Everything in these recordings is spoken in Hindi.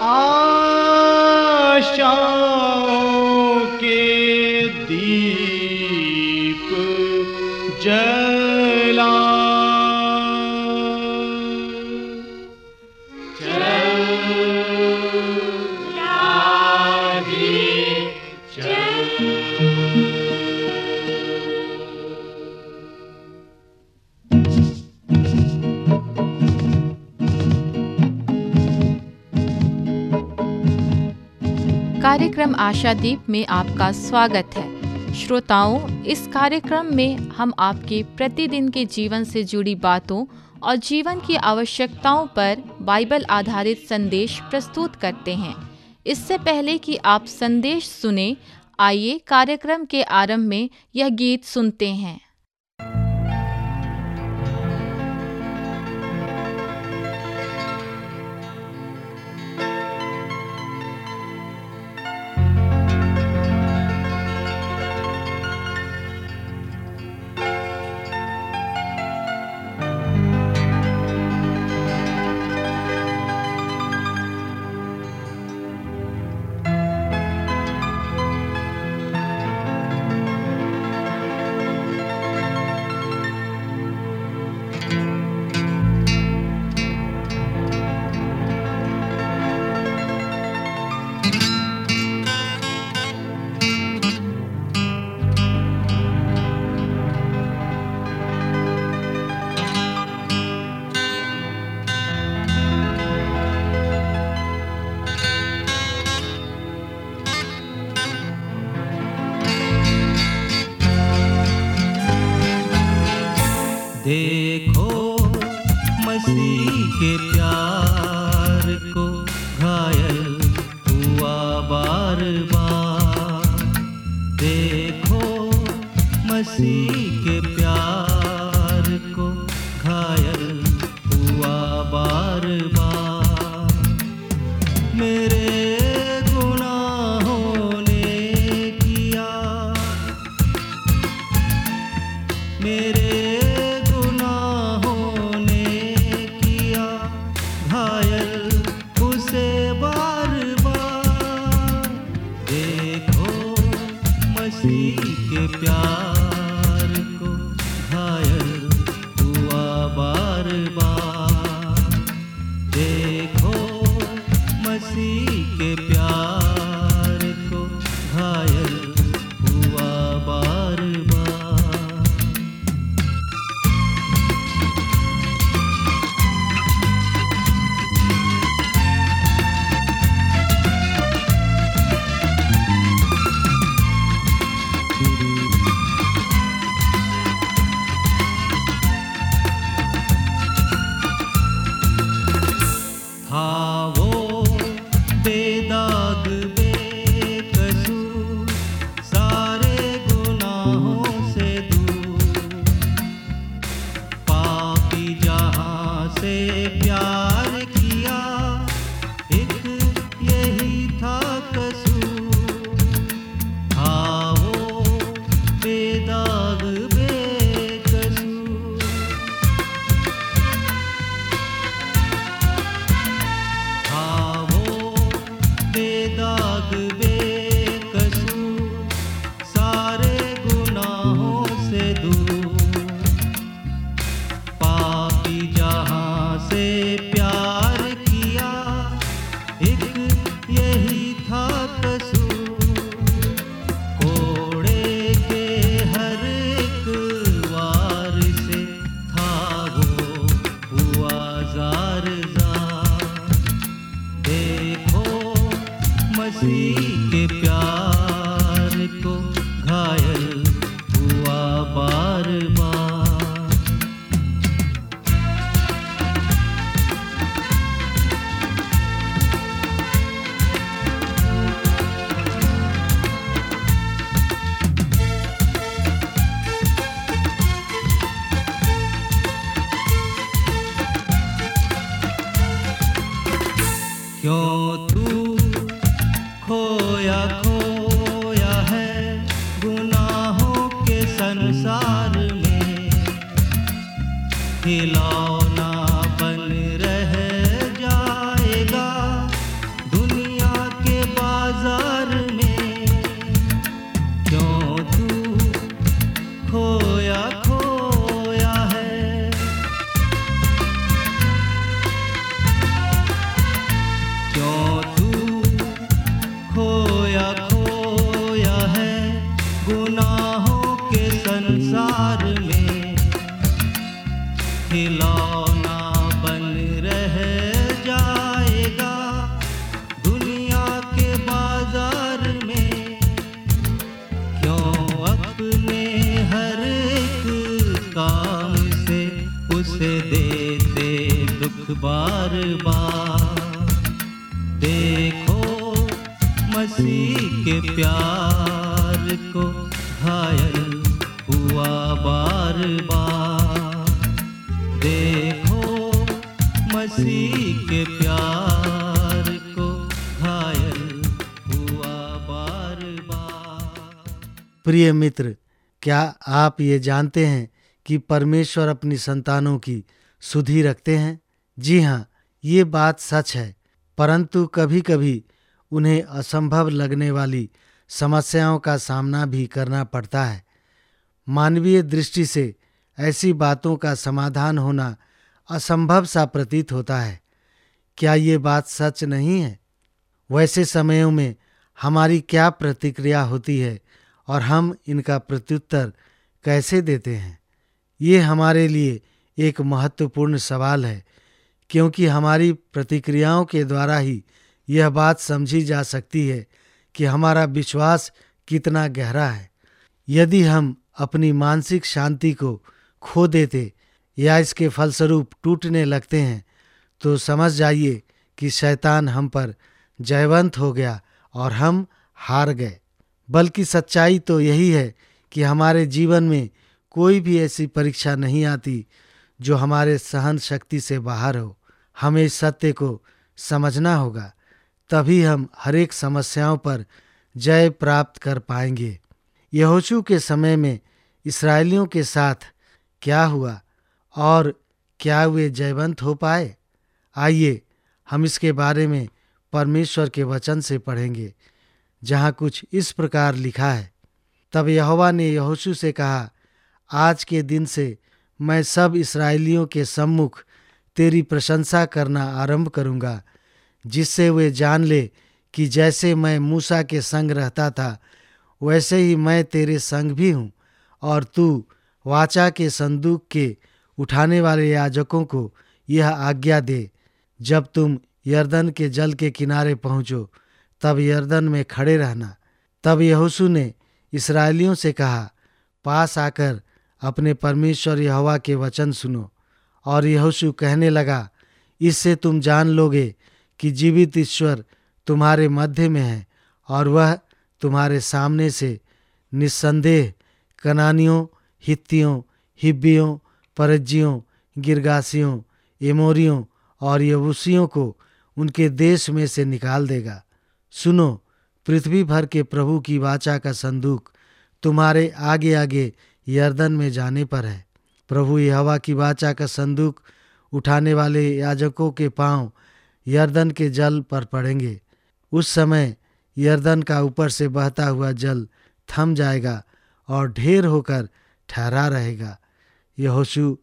आशाओं के दीप जला कार्यक्रम आशादीप में आपका स्वागत है। श्रोताओं, इस कार्यक्रम में हम आपके प्रतिदिन के जीवन से जुड़ी बातों और जीवन की आवश्यकताओं पर बाइबल आधारित संदेश प्रस्तुत करते हैं। इससे पहले कि आप संदेश सुने, आइए कार्यक्रम के आरंभ में यह गीत सुनते हैं। देखो मसीह के प्यार को घायल हुआ बार बार। देखो मसीह के प्यार को घायल हुआ बार बार। मेरे गुनाहों ने किया, मेरे प्यार को घायल हुआ बार बार। देखो मसीह के प्यार को घायल हुआ बार बार। क्यों तू खोया खोया है गुनाहों के संसार में, खिलौना बन रह जाएगा मसीह के प्यार को घायल हुआ बार बार। देखो मसीह के प्यार को घायल हुआ बार बार। प्रिय मित्र, क्या आप ये जानते हैं कि परमेश्वर अपनी संतानों की सुधि रखते हैं? जी हाँ, ये बात सच है, परंतु कभी कभी उन्हें असंभव लगने वाली समस्याओं का सामना भी करना पड़ता है। मानवीय दृष्टि से ऐसी बातों का समाधान होना असंभव सा प्रतीत होता है। क्या ये बात सच नहीं है? वैसे समयों में हमारी क्या प्रतिक्रिया होती है और हम इनका प्रत्युत्तर कैसे देते हैं? ये हमारे लिए एक महत्वपूर्ण सवाल है, क्योंकि हमारी प्रतिक्रियाओं के द्वारा ही यह बात समझी जा सकती है कि हमारा विश्वास कितना गहरा है। यदि हम अपनी मानसिक शांति को खो देते या इसके फलस्वरूप टूटने लगते हैं, तो समझ जाइए कि शैतान हम पर जयवंत हो गया और हम हार गए। बल्कि सच्चाई तो यही है कि हमारे जीवन में कोई भी ऐसी परीक्षा नहीं आती जो हमारे सहन शक्ति से बाहर हो। हमें इस सत्य को समझना होगा, तभी हम हर एक समस्याओं पर जय प्राप्त कर पाएंगे। यहोशू के समय में इस्राएलियों के साथ क्या हुआ और क्या वे जयवंत हो पाए? आइए हम इसके बारे में परमेश्वर के वचन से पढ़ेंगे, जहाँ कुछ इस प्रकार लिखा है। तब यहोवा ने यहोशू से कहा, आज के दिन से मैं सब इस्राएलियों के सम्मुख तेरी प्रशंसा करना आरंभ करूँगा, जिससे वे जान ले कि जैसे मैं मूसा के संग रहता था, वैसे ही मैं तेरे संग भी हूँ। और तू वाचा के संदूक के उठाने वाले याजकों को यह आज्ञा दे, जब तुम यरदन के जल के किनारे पहुँचो, तब यरदन में खड़े रहना। तब यहोशू ने इस्राएलियों से कहा, पास आकर अपने परमेश्वर यहोवा के वचन सुनो। और यहोशू कहने लगा, इससे तुम जान लोगे कि जीवित ईश्वर तुम्हारे मध्य में है, और वह तुम्हारे सामने से निस्संदेह कनानियों, हित्तियों, हिब्बियों, परज्जियों, गिरगासियों, एमोरियों और यबूसियों को उनके देश में से निकाल देगा। सुनो, पृथ्वी भर के प्रभु की वाचा का संदूक तुम्हारे आगे आगे यरदन में जाने पर है। प्रभु यहोवा की वाचा का संदूक उठाने वाले याजकों के पांव यरदन के जल पर पड़ेंगे। उस समय यरदन का ऊपर से बहता हुआ जल थम जाएगा और ढेर होकर ठहरा रहेगा। यहोशू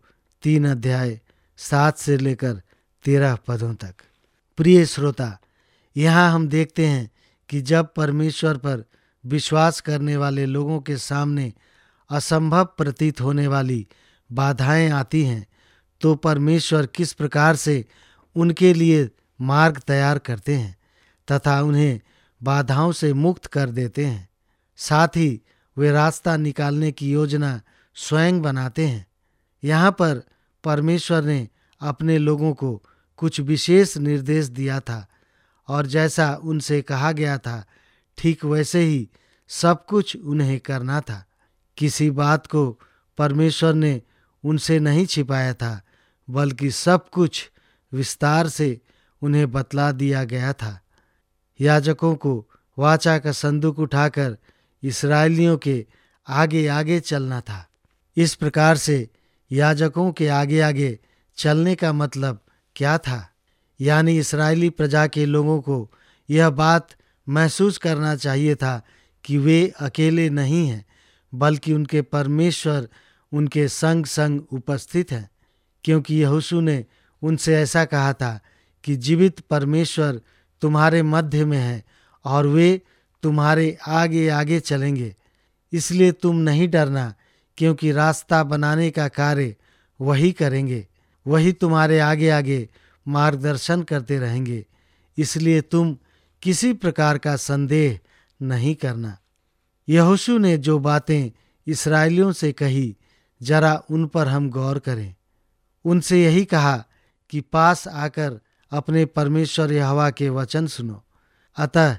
3:7 से लेकर 13 पदों तक। प्रिय श्रोता, यहाँ हम देखते हैं कि जब परमेश्वर पर विश्वास करने वाले लोगों के सामने असंभव प्रतीत होने वाली बाधाएं आती हैं, तो परमेश्वर किस प्रकार से उनके लिए मार्ग तैयार करते हैं तथा उन्हें बाधाओं से मुक्त कर देते हैं। साथ ही वे रास्ता निकालने की योजना स्वयं बनाते हैं। यहाँ पर परमेश्वर ने अपने लोगों को कुछ विशेष निर्देश दिया था, और जैसा उनसे कहा गया था ठीक वैसे ही सब कुछ उन्हें करना था। किसी बात को परमेश्वर ने उनसे नहीं छिपाया था, बल्कि सब कुछ विस्तार से उन्हें बतला दिया गया था। याजकों को वाचा का संदूक उठाकर इस्राएलियों के आगे आगे चलना था। इस प्रकार से याजकों के आगे आगे चलने का मतलब क्या था? यानी इस्राएली प्रजा के लोगों को यह बात महसूस करना चाहिए था कि वे अकेले नहीं हैं, बल्कि उनके परमेश्वर उनके संग संग उपस्थित हैं। क्योंकि यहोशू ने उनसे ऐसा कहा था कि जीवित परमेश्वर तुम्हारे मध्य में है और वे तुम्हारे आगे आगे चलेंगे। इसलिए तुम नहीं डरना, क्योंकि रास्ता बनाने का कार्य वही करेंगे। वही तुम्हारे आगे आगे मार्गदर्शन करते रहेंगे। इसलिए तुम किसी प्रकार का संदेह नहीं करना। यहोशू ने जो बातें इस्राएलियों से कही, जरा उन पर हम गौर करें। उनसे यही कहा कि पास आकर अपने परमेश्वर यहोवा के वचन सुनो। अतः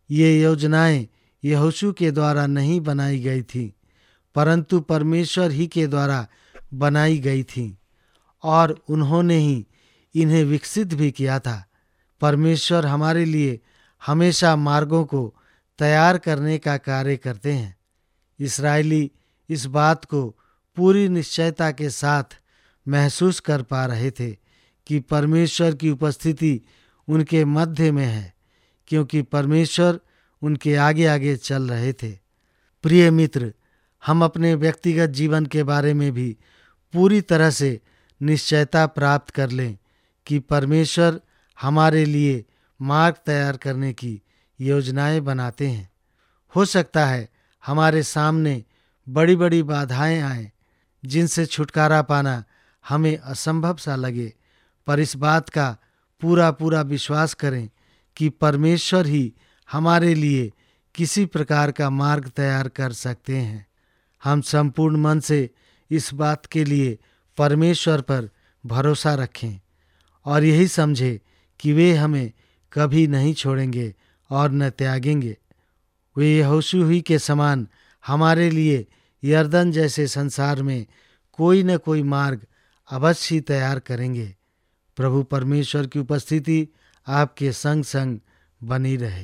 ये योजनाएं यहोशू के द्वारा नहीं बनाई गई थी, परंतु परमेश्वर ही के द्वारा बनाई गई थी और उन्होंने ही इन्हें विकसित भी किया था। परमेश्वर हमारे लिए हमेशा मार्गों को तैयार करने का कार्य करते हैं। इस्राएली इस बात को पूरी निश्चयता के साथ महसूस कर पा रहे थे कि परमेश्वर की उपस्थिति उनके मध्य में है, क्योंकि परमेश्वर उनके आगे आगे चल रहे थे। प्रिय मित्र, हम अपने व्यक्तिगत जीवन के बारे में भी पूरी तरह से निश्चयता प्राप्त कर लें कि परमेश्वर हमारे लिए मार्ग तैयार करने की योजनाएं बनाते हैं। हो सकता है हमारे सामने बड़ी बड़ी बाधाएं आएं, जिनसे छुटकारा पाना हमें असंभव सा लगे, पर इस बात का पूरा पूरा विश्वास करें कि परमेश्वर ही हमारे लिए किसी प्रकार का मार्ग तैयार कर सकते हैं। हम संपूर्ण मन से इस बात के लिए परमेश्वर पर भरोसा रखें और यही समझें कि वे हमें कभी नहीं छोड़ेंगे और न त्यागेंगे। वे यहोशू ही के समान हमारे लिए यरदन जैसे संसार में कोई न कोई मार्ग अवश्य ही तैयार करेंगे। प्रभु परमेश्वर की उपस्थिति आपके संग संग बनी रहे।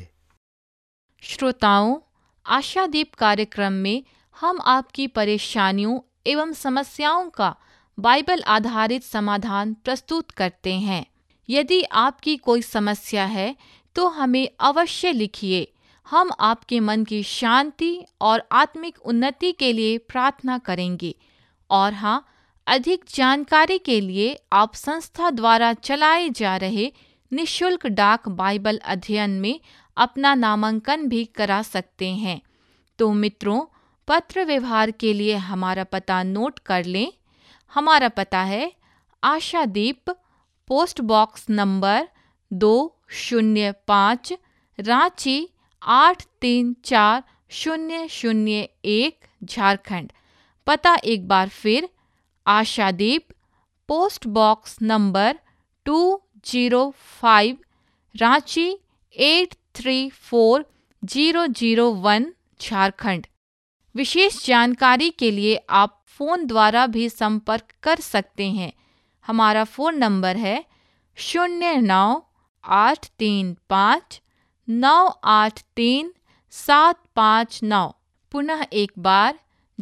श्रोताओं, आशादीप कार्यक्रम में हम आपकी परेशानियों एवं समस्याओं का बाइबल आधारित समाधान प्रस्तुत करते हैं। यदि आपकी कोई समस्या है तो हमें अवश्य लिखिए। हम आपके मन की शांति और आत्मिक उन्नति के लिए प्रार्थना करेंगे। और हाँ, अधिक जानकारी के लिए आप संस्था द्वारा चलाए जा रहे निःशुल्क डाक बाइबल अध्ययन में अपना नामांकन भी करा सकते हैं। तो मित्रों, पत्र व्यवहार के लिए हमारा पता नोट कर लें। हमारा पता है Ashadeep, post box number 205, Ranchi 834001, Jharkhand. पता एक बार फिर, Ashadeep, post box number 205, Ranchi 834001, Jharkhand. विशेष जानकारी के लिए आप फ़ोन द्वारा भी संपर्क कर सकते हैं। हमारा फ़ोन नंबर है 09835983 पुनः एक बार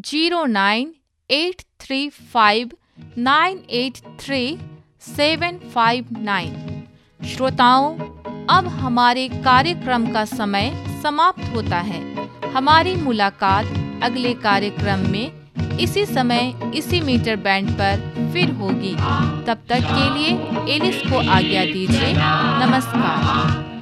09835983759। श्रोताओं, अब हमारे कार्यक्रम का समय समाप्त होता है। हमारी मुलाकात अगले कार्यक्रम में इसी समय इसी मीटर बैंड पर फिर होगी। तब तक के लिए एलिस को आज्ञा दीजिए। नमस्कार।